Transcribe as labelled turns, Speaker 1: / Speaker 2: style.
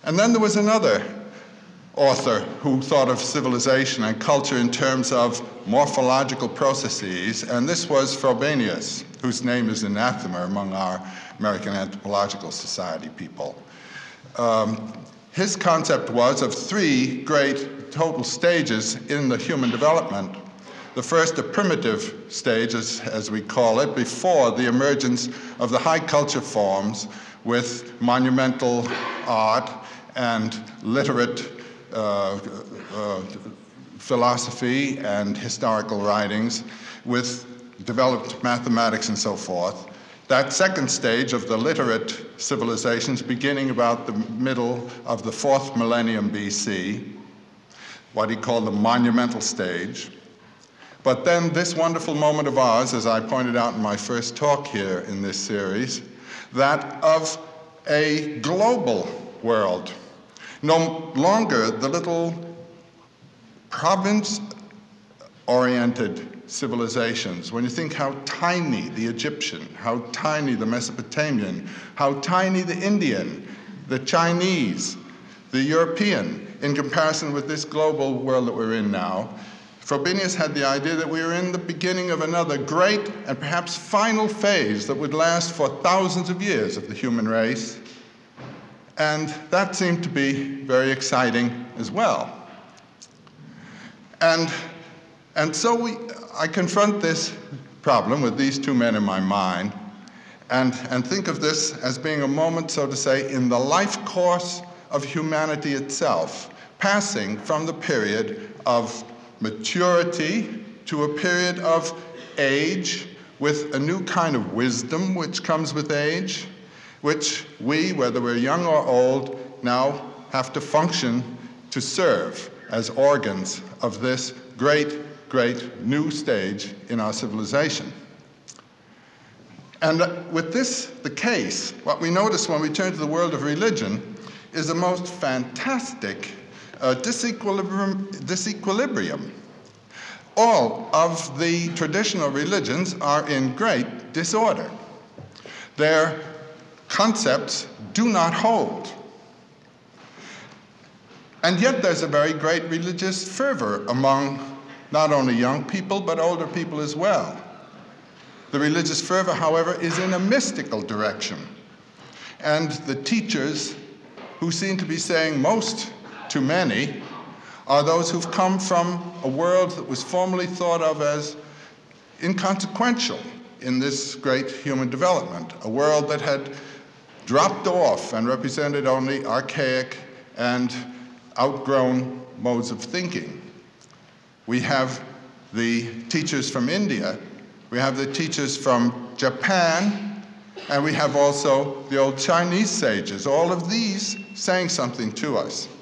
Speaker 1: And then there was another author who thought of civilization and culture in terms of morphological processes, and this was Frobenius, whose name is anathema among our American Anthropological Society people. His concept was of three great total stages in the human development. The first, a primitive stage, as we call it, before the emergence of the high culture forms with monumental art and literate philosophy and historical writings, with developed mathematics and so forth. That second stage of the literate civilizations, beginning about the middle of the 4th millennium BC, what he called the monumental stage. But then this wonderful moment of ours, as I pointed out in my first talk here in this series, that of a global world. No longer the little province-oriented civilizations. When you think how tiny the Egyptian, how tiny the Mesopotamian, how tiny the Indian, the Chinese, the European, in comparison with this global world that we're in now, Frobenius had the idea that we were in the beginning of another great and perhaps final phase that would last for thousands of years of the human race. And that seemed to be very exciting as well. And so I confront this problem with these two men in my mind and think of this as being a moment, so to say, in the life course of humanity itself, passing from the period of maturity to a period of age with a new kind of wisdom which comes with age, which we, whether we're young or old, now have to function to serve as organs of this great new stage in our civilization. And with this the case, what we notice when we turn to the world of religion is the most fantastic disequilibrium. All of the traditional religions are in great disorder. Their concepts do not hold. And yet there's a very great religious fervor among not only young people, but older people as well. The religious fervor, however, is in a mystical direction. And the teachers who seem to be saying most to many are those who've come from a world that was formerly thought of as inconsequential in this great human development, a world that had dropped off and represented only archaic and outgrown modes of thinking. We have the teachers from India, we have the teachers from Japan, and we have also the old Chinese sages, all of these saying something to us.